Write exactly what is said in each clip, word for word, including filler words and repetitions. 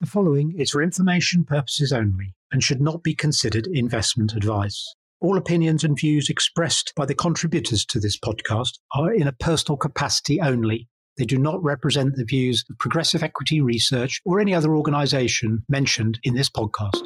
The following is for information purposes only and should not be considered investment advice. All opinions and views expressed by the contributors to this podcast are in a personal capacity only. They do not represent the views of Progressive Equity Research or any other organisation mentioned in this podcast.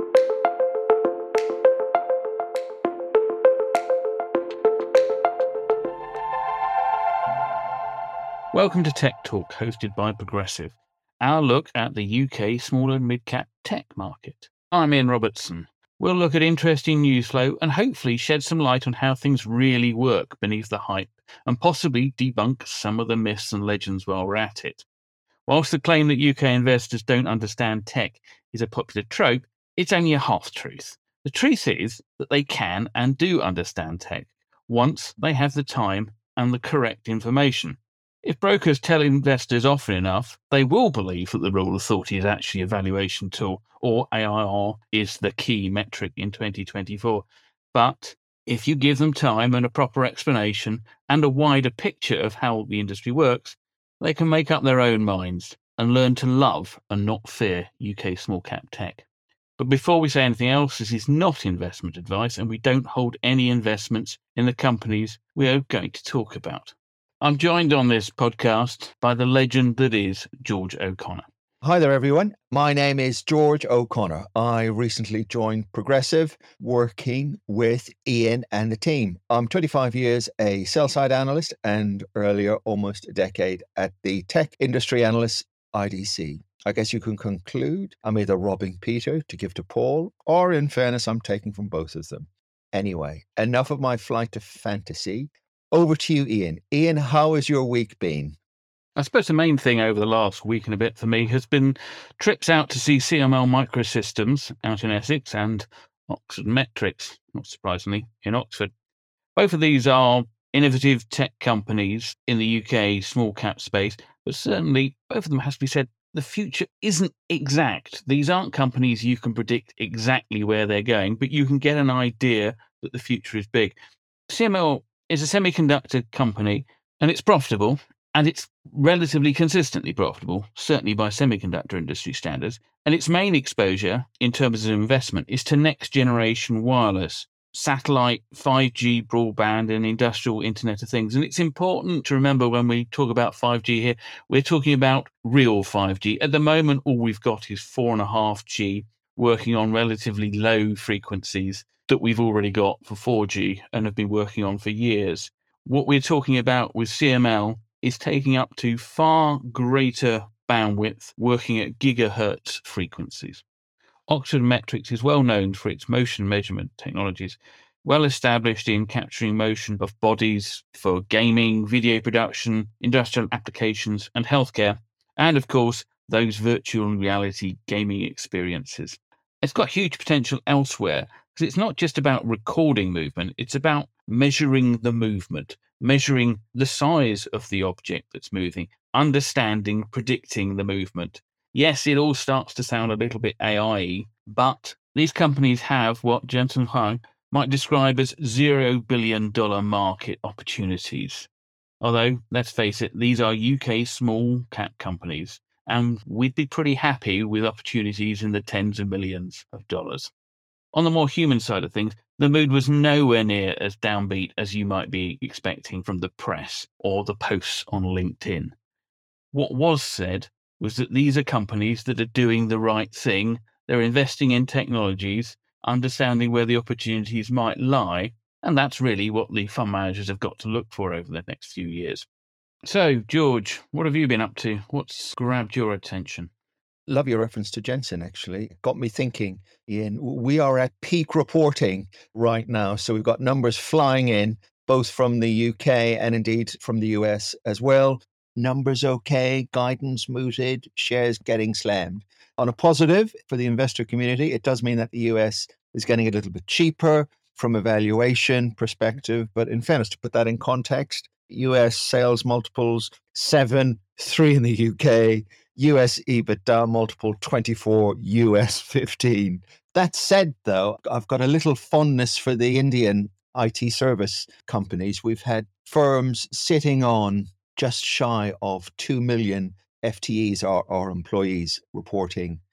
Welcome to Tech Talk, hosted by Progressive, our look at the U K small and mid-cap tech market. I'm Ian Robertson. We'll look at interesting news flow and hopefully shed some light on how things really work beneath the hype and possibly debunk some of the myths and legends while we're at it. Whilst the claim that U K investors don't understand tech is a popular trope, it's only a half-truth. The truth is that they can and do understand tech once they have the time and the correct information. If brokers tell investors often enough, they will believe that the rule of forty is actually a valuation tool, or A I R is the key metric in twenty twenty-four. But if you give them time and a proper explanation and a wider picture of how the industry works, they can make up their own minds and learn to love and not fear U K small cap tech. But before we say anything else, this is not investment advice, and we don't hold any investments in the companies we are going to talk about. I'm joined on this podcast by the legend that is George O'Connor. Hi there, everyone. My name is George O'Connor. I recently joined Progressive, working with Ian and the team. I'm twenty-five years a sell-side analyst and earlier almost a decade at the tech industry analyst I D C. I guess you can conclude I'm either robbing Peter to give to Paul, or in fairness, I'm taking from both of them. Anyway, enough of my flight to fantasy. Over to you, Ian. Ian, how has your week been? I suppose the main thing over the last week and a bit for me has been trips out to see C M L Microsystems out in Essex and Oxford Metrics, not surprisingly, in Oxford. Both of these are innovative tech companies in the U K small cap space, but certainly both of them, has to be said, the future isn't exact. These aren't companies you can predict exactly where they're going, but you can get an idea that the future is big. C M L is a semiconductor company, and it's profitable, and it's relatively consistently profitable, certainly by semiconductor industry standards. And its main exposure in terms of investment is to next generation wireless, satellite, five G broadband, and industrial Internet of Things. And it's important to remember when we talk about five G here, we're talking about real five G. At the moment, all we've got is four point five G working on relatively low frequencies that we've already got for four G and have been working on for years. What we're talking about with C M L is taking up to far greater bandwidth working at gigahertz frequencies. Oxford Metrics is well known for its motion measurement technologies, well established in capturing motion of bodies for gaming, video production, industrial applications, and healthcare, and of course, those virtual reality gaming experiences. It's got huge potential elsewhere, because it's not just about recording movement, it's about measuring the movement, measuring the size of the object that's moving, understanding, predicting the movement. Yes, it all starts to sound a little bit A I-y, but these companies have what Jensen Huang might describe as zero billion dollar market opportunities. Although, let's face it, these are U K small cap companies, and we'd be pretty happy with opportunities in the tens of millions of dollars. On the more human side of things, the mood was nowhere near as downbeat as you might be expecting from the press or the posts on LinkedIn. What was said was that these are companies that are doing the right thing, they're investing in technologies, understanding where the opportunities might lie, and that's really what the fund managers have got to look for over the next few years. So, George, what have you been up to? What's grabbed your attention? Love your reference to Jensen, actually. Got me thinking, Ian, we are at peak reporting right now. So we've got numbers flying in, both from the U K and indeed from the U S as well. Numbers okay, guidance mooted, shares getting slammed. On a positive for the investor community, it does mean that the U S is getting a little bit cheaper from a valuation perspective. But in fairness, to put that in context, U S sales multiples, seven, three in the U K, U S EBITDA multiple twenty-four, U S fifteen. That said, though, I've got a little fondness for the Indian I T service companies. We've had firms sitting on just shy of two million F T Es, or, or employees, reporting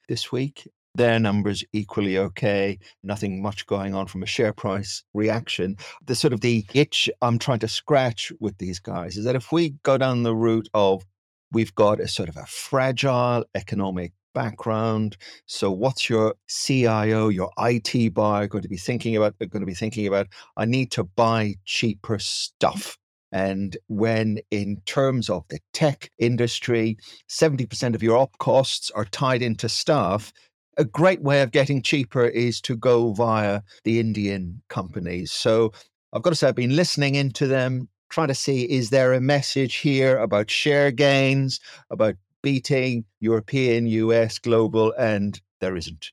this week. Their numbers equally okay. Nothing much going on from a share price reaction. The sort of the itch I'm trying to scratch with these guys is that if we go down the route of we've got a sort of a fragile economic background. So what's your C I O, your I T buyer going to be thinking about? They're going to be thinking about, I need to buy cheaper stuff. And when in terms of the tech industry, seventy percent of your op costs are tied into staff, a great way of getting cheaper is to go via the Indian companies. So I've got to say, I've been listening into them, trying to see, is there a message here about share gains, about beating European, U S, global, and there isn't.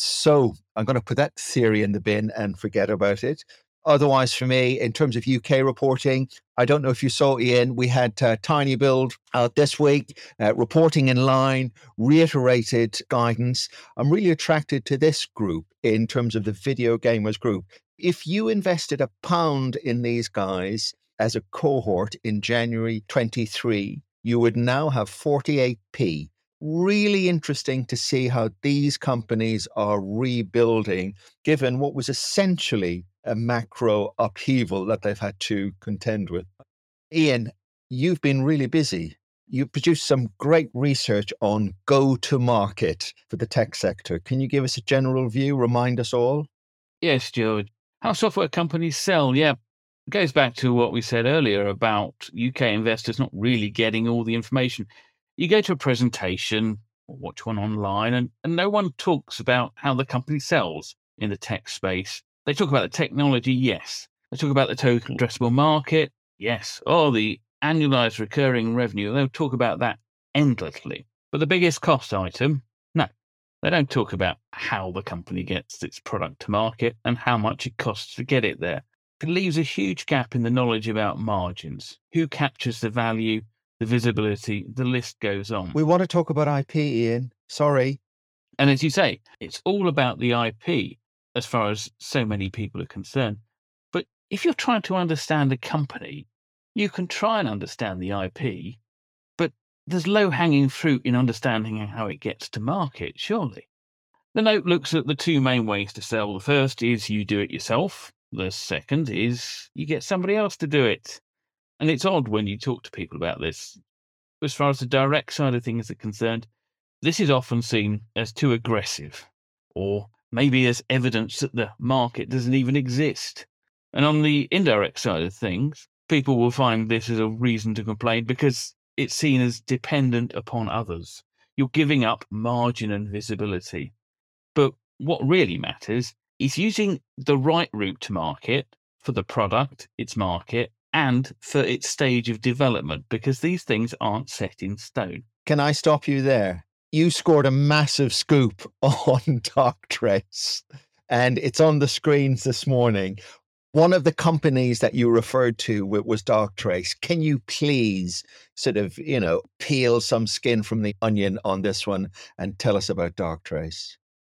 So I'm going to put that theory in the bin and forget about it. Otherwise, for me, in terms of U K reporting, I don't know if you saw, Ian, we had uh, tinyBuild out this week, uh, reporting in line, reiterated guidance. I'm really attracted to this group in terms of the video gamers group. If you invested a pound in these guys as a cohort in January twenty-three, you would now have forty-eight p. Really interesting to see how these companies are rebuilding, given what was essentially a macro upheaval that they've had to contend with. Ian, you've been really busy. You produced some great research on go-to-market for the tech sector. Can you give us a general view, remind us all? Yes, George. How software companies sell, yeah. It goes back to what we said earlier about U K investors not really getting all the information. You go to a presentation or watch one online, and, and no one talks about how the company sells in the tech space. They talk about the technology, yes. They talk about the total addressable market, yes. Or the annualized recurring revenue. They'll talk about that endlessly. But the biggest cost item, no. They don't talk about how the company gets its product to market and how much it costs to get it there. It leaves a huge gap in the knowledge about margins. Who captures the value, the visibility, the list goes on. We want to talk about I P, Ian. Sorry. And as you say, it's all about the I P as far as so many people are concerned. But if you're trying to understand a company, you can try and understand the I P, but there's low-hanging fruit in understanding how it gets to market, surely. The note looks at the two main ways to sell. The first is you do it yourself. The second is you get somebody else to do it. And it's odd when you talk to people about this. As far as the direct side of things are concerned, this is often seen as too aggressive, or maybe as evidence that the market doesn't even exist. And on the indirect side of things, people will find this as a reason to complain because it's seen as dependent upon others. You're giving up margin and visibility. But what really matters is using the right route to market for the product, its market, and for its stage of development, because these things aren't set in stone. Can I stop you there? You scored a massive scoop on Darktrace, and it's on the screens this morning. One of the companies that you referred to was Darktrace. Can you please sort of, you know, peel some skin from the onion on this one and tell us about Darktrace?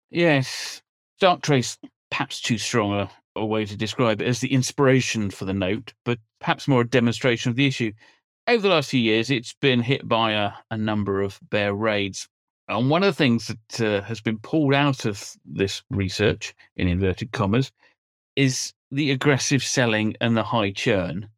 Yes, Darktrace, perhaps too strong a, a way to describe it as the inspiration for the note, but perhaps more a demonstration of the issue. Over the last few years, it's been hit by a, a number of bear raids. And one of the things that uh, has been pulled out of this research, in inverted commas, is the aggressive selling and the high churn.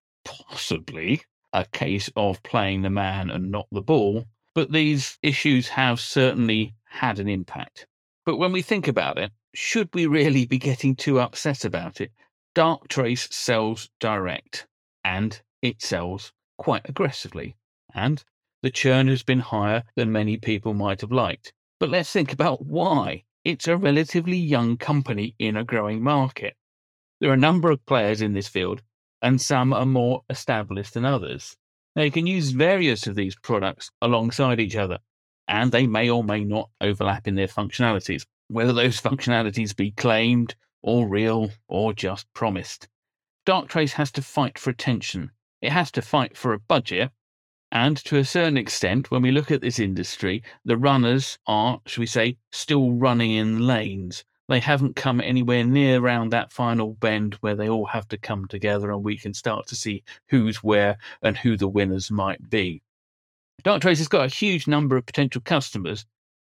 Possibly a case of playing the man and not the ball, but these issues have certainly had an impact. But when we think about it, should we really be getting too upset about it? Darktrace sells direct, and it sells quite aggressively, and the churn has been higher than many people might have liked. But let's think about why. It's a relatively young company in a growing market. There are a number of players in this field, and some are more established than others. Now, you can use various of these products alongside each other, and they may or may not overlap in their functionalities, whether those functionalities be claimed or real or just promised. Darktrace has to fight for attention. It has to fight for a budget. And to a certain extent, when we look at this industry, the runners are, shall we say, still running in lanes. They haven't come anywhere near around that final bend where they all have to come together and we can start to see who's where and who the winners might be. Darktrace has got a huge number of potential customers,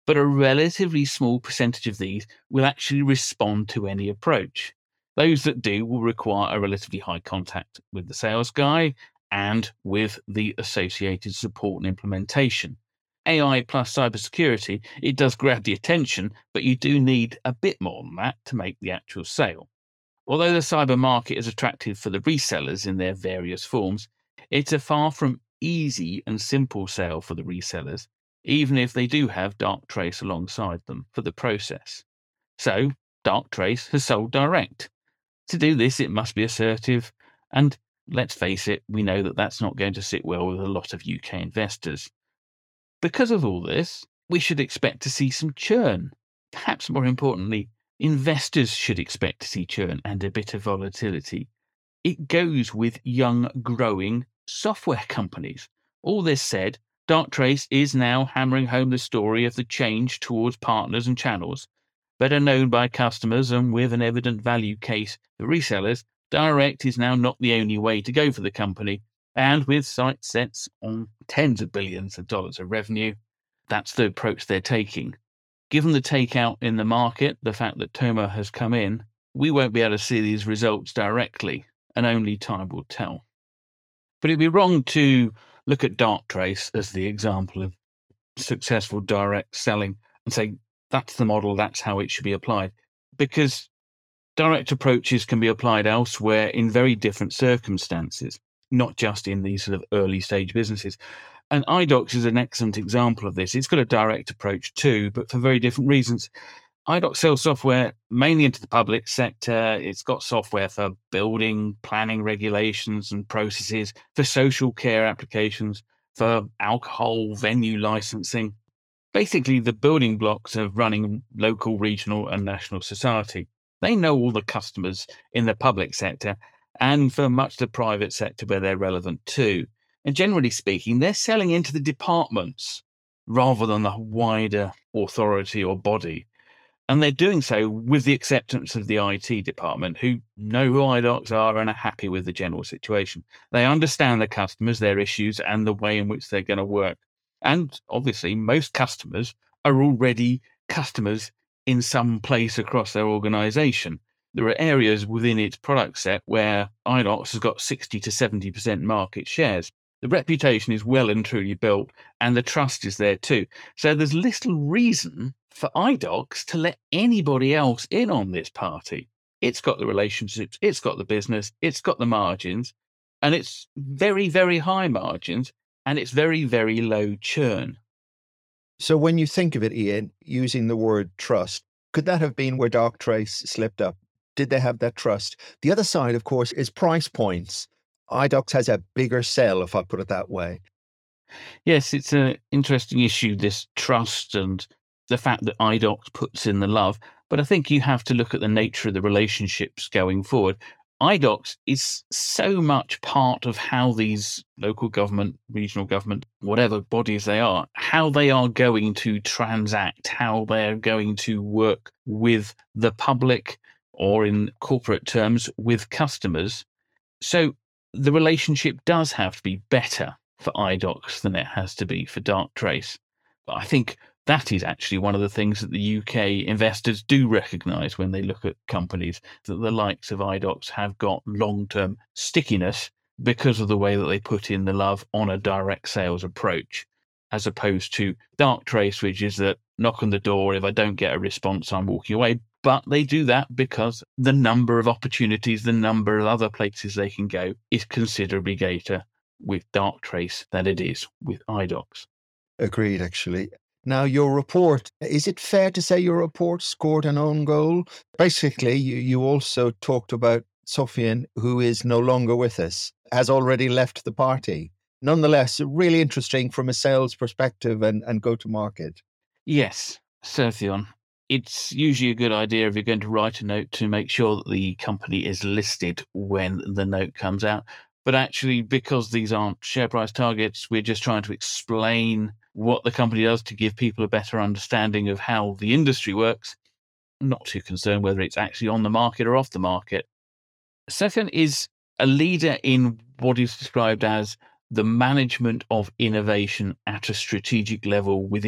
but a relatively small percentage of these will actually respond to any approach. Those that do will require a relatively high contact with the sales guy and with the associated support and implementation. A I plus cybersecurity, it does grab the attention, but you do need a bit more than that to make the actual sale. Although the cyber market is attractive for the resellers in their various forms, it's a far from easy and simple sale for the resellers, even if they do have Darktrace alongside them for the process. So, Darktrace has sold direct. To do this, it must be assertive, and let's face it, we know that that's not going to sit well with a lot of U K investors. Because of all this, we should expect to see some churn. Perhaps more importantly, investors should expect to see churn and a bit of volatility. It goes with young, growing software companies. All this said, Darktrace is now hammering home the story of the change towards partners and channels. Better known by customers and with an evident value case for resellers, direct is now not the only way to go for the company. And with sights set on tens of billions of dollars of revenue, that's the approach they're taking. Given the takeout in the market, the fact that Thoma has come in, we won't be able to see these results directly, and only time will tell. But it'd be wrong to look at Darktrace as the example of successful direct selling and say, that's the model, that's how it should be applied. Because direct approaches can be applied elsewhere in very different circumstances, not just in these sort of early stage businesses. And iDocs is an excellent example of this. It's got a direct approach too, but for very different reasons. iDocs sells software mainly into the public sector. It's got software for building, planning regulations and processes, for social care applications, for alcohol venue licensing. Basically, the building blocks of running local, regional, and national society. They know all the customers in the public sector and for much of the private sector where they're relevant too. And generally speaking, they're selling into the departments rather than the wider authority or body. And they're doing so with the acceptance of the I T department, who know who iDocs are and are happy with the general situation. They understand the customers, their issues, and the way in which they're going to work. And obviously, most customers are already customers in some place across their organization. There are areas within its product set where iDocs has got sixty to seventy percent market shares. The reputation is well and truly built, and the trust is there too. So there's little reason for iDocs to let anybody else in on this party. It's got the relationships, it's got the business, it's got the margins, and it's very, very high margins, and it's very, very low churn. So when you think of it, Ian, using the word trust, could that have been where Darktrace slipped up? Did they have that trust? The other side, of course, is price points. iDocs has a bigger sell, if I put it that way. Yes, it's an interesting issue, this trust and the fact that iDocs puts in the love. But I think you have to look at the nature of the relationships going forward. iDocs is so much part of how these local government, regional government, whatever bodies they are, how they are going to transact, how they're going to work with the public, or in corporate terms, with customers. So the relationship does have to be better for iDocs than it has to be for Darktrace. But I think that is actually one of the things that the U K investors do recognise when they look at companies, that the likes of iDocs have got long-term stickiness because of the way that they put in the love on a direct sales approach, as opposed to Darktrace, which is that knock on the door, if I don't get a response, I'm walking away. But they do that because the number of opportunities, the number of other places they can go is considerably greater with Darktrace than it is with iDocs. Agreed, actually. Now, your report, is it fair to say your report scored an own goal? Basically, you, you also talked about Sofian, who is no longer with us, has already left the party. Nonetheless, really interesting from a sales perspective and, and go-to-market. Yes, Certheon. It's usually a good idea if you're going to write a note to make sure that the company is listed when the note comes out. But actually, because these aren't share price targets, we're just trying to explain what the company does to give people a better understanding of how the industry works. Not too concerned whether it's actually on the market or off the market. Certheon is a leader in what is described as the management of innovation at a strategic level within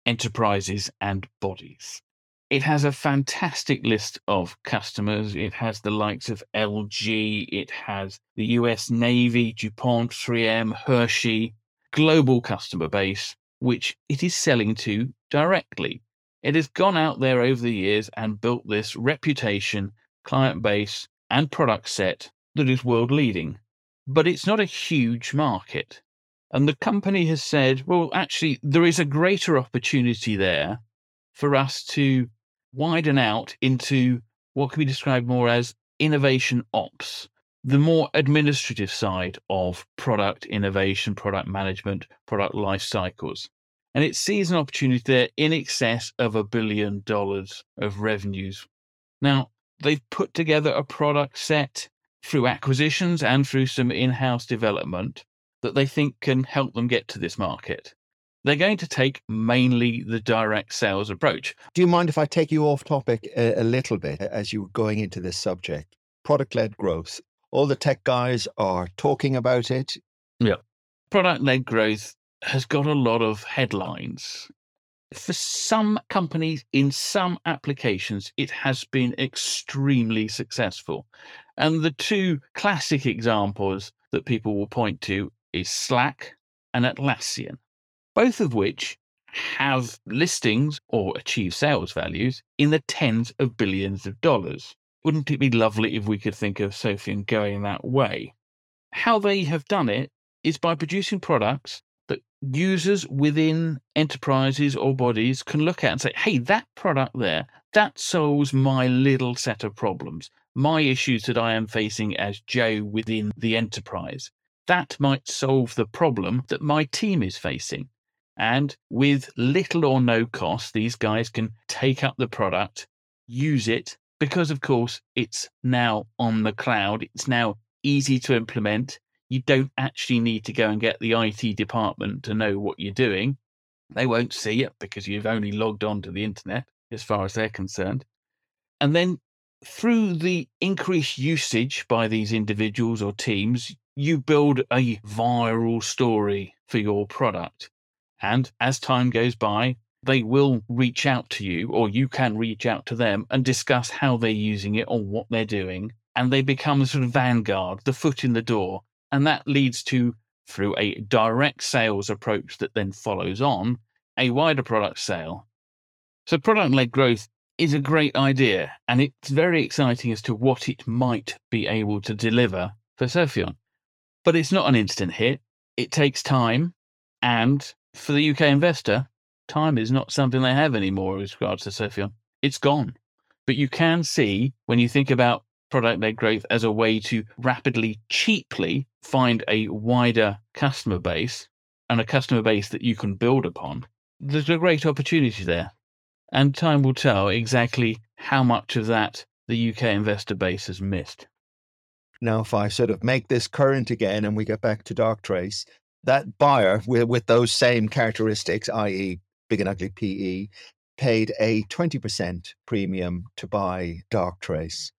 enterprises and bodies. It has a fantastic list of customers. It has the likes of L G, it has the U S Navy, DuPont, three M, Hershey, global customer base, which it is selling to directly. It has gone out there over the years and built this reputation, client base, and product set that is world leading. But it's not a huge market. And the company has said, well, actually, there is a greater opportunity there for us to widen out into what can be described more as innovation ops, the more administrative side of product innovation, product management, product life cycles. And it sees an opportunity there in excess of a billion dollars of revenues. Now, they've put together a product set through acquisitions and through some in-house development that they think can help them get to this market. They're going to take mainly the direct sales approach. Do you mind if I take you off topic a, a little bit as you're going into this subject? Product-led growth. All the tech guys are talking about it. Yeah. Product-led growth has got a lot of headlines. For some companies, in some applications, it has been extremely successful. And the two classic examples that people will point to is Slack and Atlassian, both of which have listings or achieve sales values in the tens of billions of dollars. Wouldn't it be lovely if we could think of Sophian going that way? How they have done it is by producing products that users within enterprises or bodies can look at and say, hey, that product there, that solves my little set of problems, my issues that I am facing as Joe within the enterprise. That might solve the problem that my team is facing. And with little or no cost, these guys can take up the product, use it, because, of course, it's now on the cloud. It's now easy to implement. You don't actually need to go and get the I T department to know what you're doing. They won't see it because you've only logged on to the internet, as far as they're concerned. And then through the increased usage by these individuals or teams, you build a viral story for your product. And as time goes by, they will reach out to you, or you can reach out to them and discuss how they're using it or what they're doing. And they become the sort of vanguard, the foot in the door. And that leads to, through a direct sales approach that then follows on, a wider product sale. So product-led growth is a great idea, and it's very exciting as to what it might be able to deliver for Sophion. But it's not an instant hit. It takes time, and for the U K investor, time is not something they have anymore with regards to Sophion. It's gone. But you can see, when you think about product-led growth as a way to rapidly, cheaply find a wider customer base, and a customer base that you can build upon, there's a great opportunity there. And time will tell exactly how much of that the U K investor base has missed. Now, if I sort of make this current again and we get back to Darktrace, that buyer with, with those same characteristics, that is big and ugly P E, paid a twenty percent premium to buy Darktrace.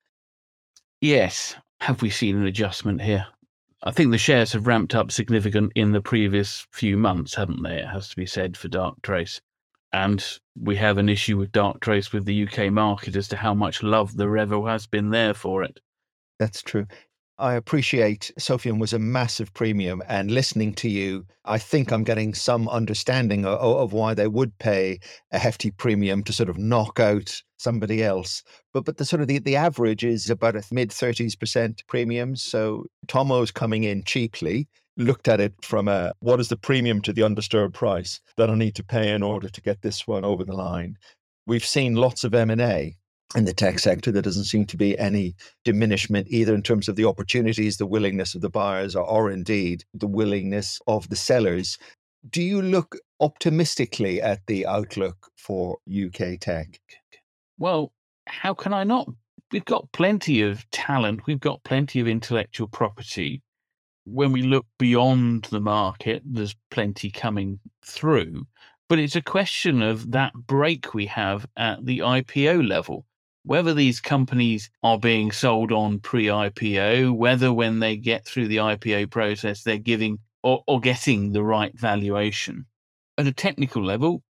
Yes. Have we seen an adjustment here? I think the shares have ramped up significant in the previous few months, haven't they? It has to be said for Darktrace. And we have an issue with Darktrace with the U K market as to how much love there ever has been there for it. That's true. I appreciate Sophion was a massive premium, and listening to you, I think I'm getting some understanding of, of why they would pay a hefty premium to sort of knock out somebody else. But but the sort of the, the average is about a mid thirties percent premium. So Tomo's coming in cheaply, looked at it from a, what is the premium to the undisturbed price that I need to pay in order to get this one over the line? We've seen lots of M and A in the tech sector. There doesn't seem to be any diminishment either in terms of the opportunities, the willingness of the buyers, or, or indeed the willingness of the sellers. Do you look optimistically at the outlook for U K tech? Well, how can I not? We've got plenty of talent. We've got plenty of intellectual property. When we look beyond the market, there's plenty coming through. But it's a question of that break we have at the I P O level. Whether these companies are being sold on pre-I P O, whether when they get through the I P O process, they're giving or, or getting the right valuation. At a technical level,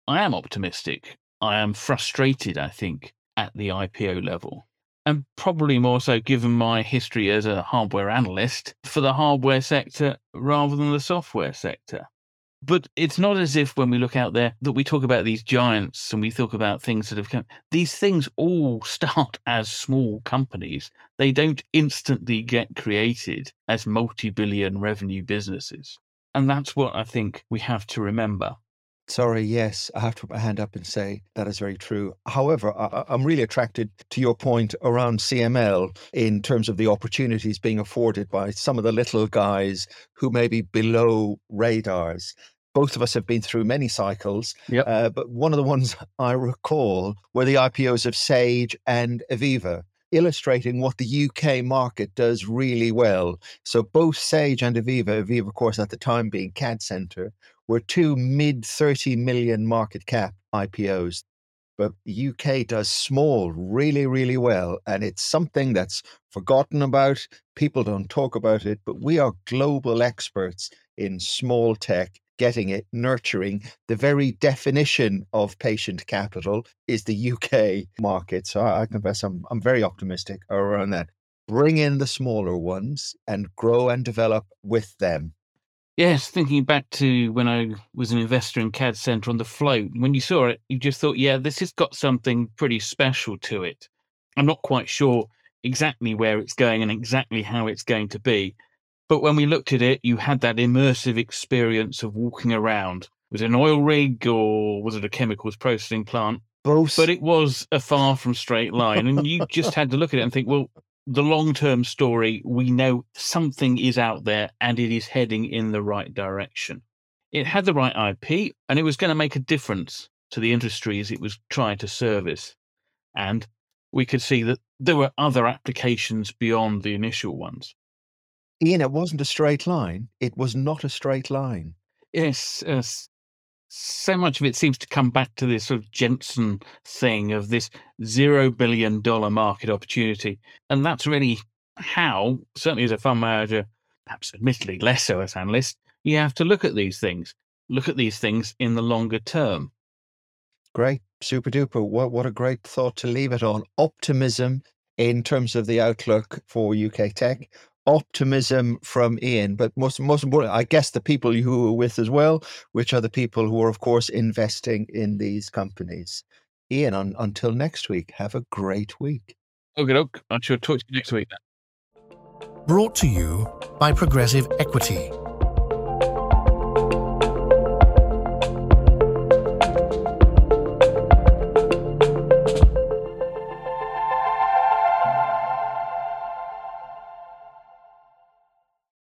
I am optimistic. I am frustrated, I think, at the I P O level. And probably more so given my history as a hardware analyst for the hardware sector rather than the software sector. But it's not as if when we look out there that we talk about these giants and we talk about things that have come. These things all start as small companies. They don't instantly get created as multi-billion revenue businesses. And that's what I think we have to remember. Sorry, yes, I have to put my hand up and say that is very true. However, I, I'm really attracted to your point around C M L in terms of the opportunities being afforded by some of the little guys who may be below radars. Both of us have been through many cycles, Yep. uh, but one of the ones I recall were the I P Os of Sage and Aviva, illustrating what the U K market does really well. So both Sage and Aviva, Aviva, of course, at the time being C A D Center, were two mid thirty million market cap I P Os. But the U K does small really, really well. And it's something that's forgotten about. People don't talk about it, but we are global experts in small tech, getting it, nurturing. The very definition of patient capital is the U K market. So I, I confess I'm, I'm very optimistic around that. Bring in the smaller ones and grow and develop with them. Yes, thinking back to when I was an investor in C A D Center on the float, when you saw it, you just thought, yeah, this has got something pretty special to it. I'm not quite sure exactly where it's going and exactly how it's going to be. But when we looked at it, you had that immersive experience of walking around. Was it an oil rig or was it a chemicals processing plant? Both. But it was a far from straight line. And you just had to look at it and think, well, the long-term story, we know something is out there and it is heading in the right direction. It had the right I P and it was going to make a difference to the industries it was trying to service. And we could see that there were other applications beyond the initial ones. Ian, it wasn't a straight line. It was not a straight line. Yes, uh, so much of it seems to come back to this sort of Jensen thing of this zero billion dollar market opportunity. And that's really how, certainly as a fund manager, perhaps admittedly less so as analyst, you have to look at these things, look at these things in the longer term. Great, super duper. What, what a great thought to leave it on. Optimism in terms of the outlook for U K tech. Optimism from Ian, but most most important, I guess the people you were with as well, which are the people who are, of course, investing in these companies. Ian, on, until next week, have a great week. Okay, doke. I shall talk to you next week then. Brought to you by Progressive Equity.